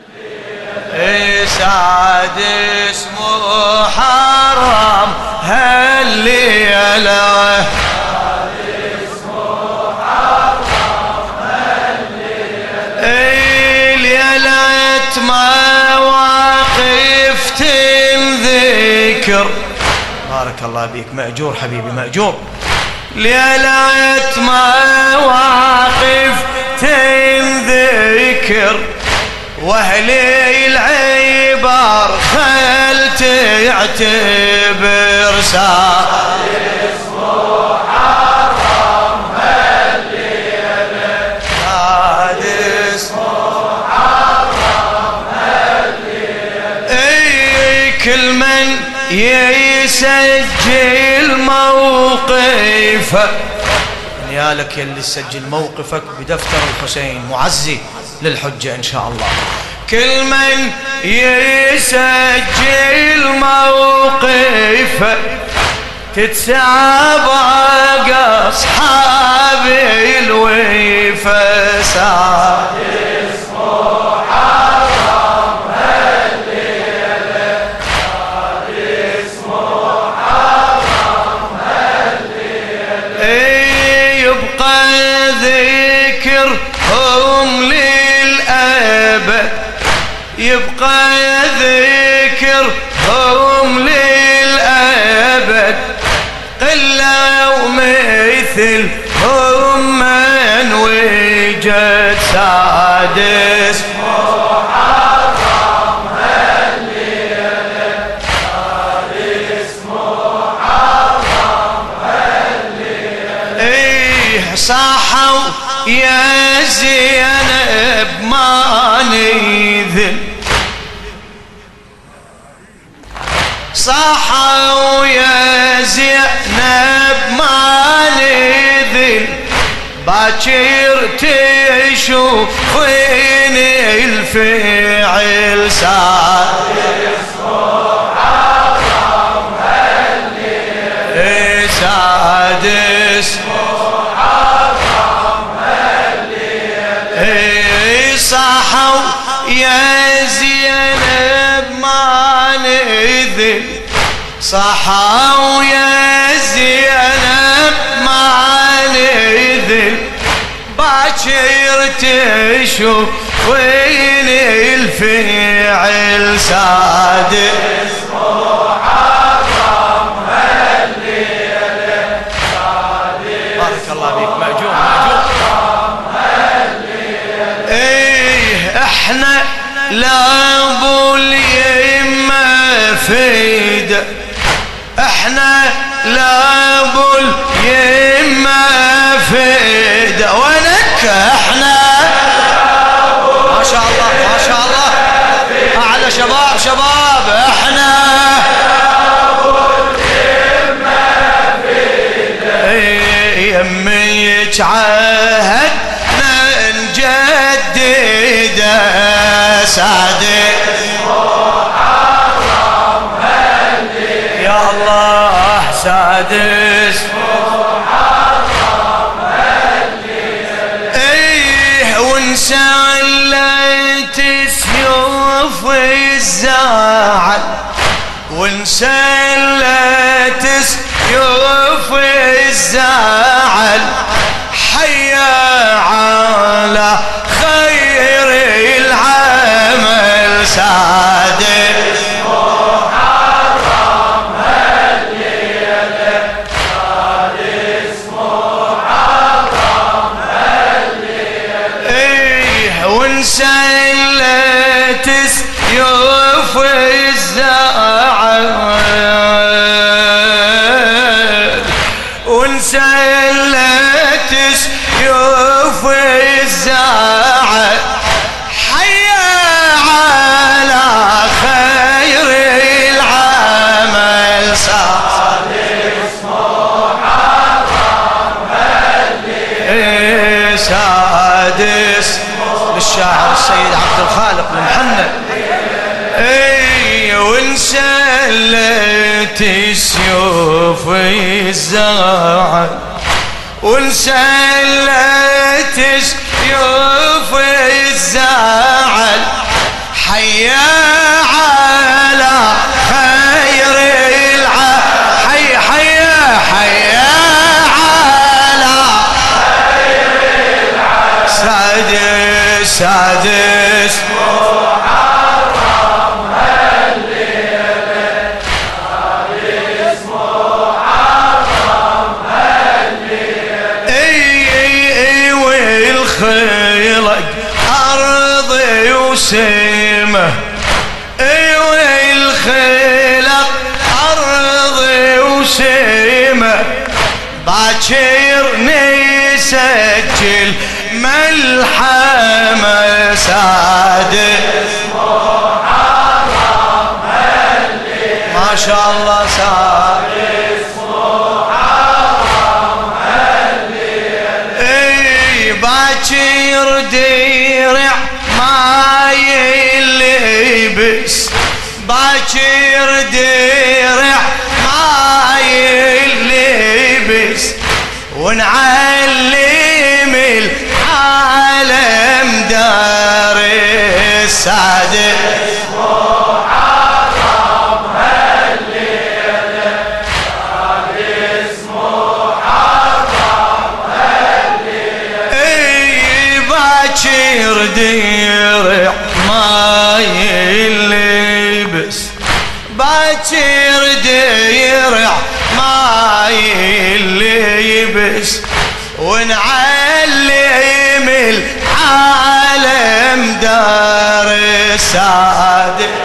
سادس محرم هالليلة ليلة مواقف تنذكر. بارك الله بيك، مأجور حبيبي مأجور. ليلة مواقف تنذكر واهلي العبر خل تعتبر سادس محرم هالليلة سادس محرم هالليلة كل من يسجل موقفه يا لك يلي تسجل موقفك بدفتر الحسين معزي للحجة إن شاء الله. كل من يسجل موقفه تتسابق أصحاب الوفا سادس محرم هالليلة سادس محرم هالليلة يبقى ذكرهم للأبد يبقى ذكرهم للأبد قلة ومثلهم من وجد سادس محرم هالليلة سادس محرم هالليلة صاحوا يا زينب ما نذل صاحوا يا زينب ما نذل باكر تشوفيني الفعل سادس محرم هالليلة سادس محرم هالليلة صاحوا يا زينب ما نذل صحوا يا زينب ما نذل باكر تشوفيني الفعل سادس محرم هالليلة سادس بارك الله بيك مأجور مأجور. ايه احنا لا ابو اليمه فيد احنا لا ابو اليمه فيد ونك احنا ما شاء الله ما شاء الله اعلى شباب شباب احنا ابو اليمه فيد يمك عهدنا نجدد سادس محرم هالليلة يا الله سادس محرم هالليلة ايه وانسلت سيوف الزعل وانسلت سيوف الزعل حيا على خير العمل سادس محرم هالليلة سادس محرم هالليلة ايه وانسلت سيوف الزعل وانسلت سيوف الزعل حيا على خير العمل سادس محرم هالليلة سادس للشاعر السيد عبد الخالق المحنى اي وانسلت سيوف الزعل وانسلت سيوف الزعل سادس محرم هالليلة سادس محرم هالليلة اي والخيلك ارضي وسيمه اي والخيلك ارضي وسيمه باكر نسجل ملحمة سادس محرم هالليلة ما شاء الله سادس محرم هالليلة اي باكر درع ما يلبس باكر درع ما يلبس ونعلم العالم دار السادس محرم هالليلة سادس محرم هالليلة اي باكر درع ما يلبس باكر درع ما يلبس ونعلم العالم دار السادس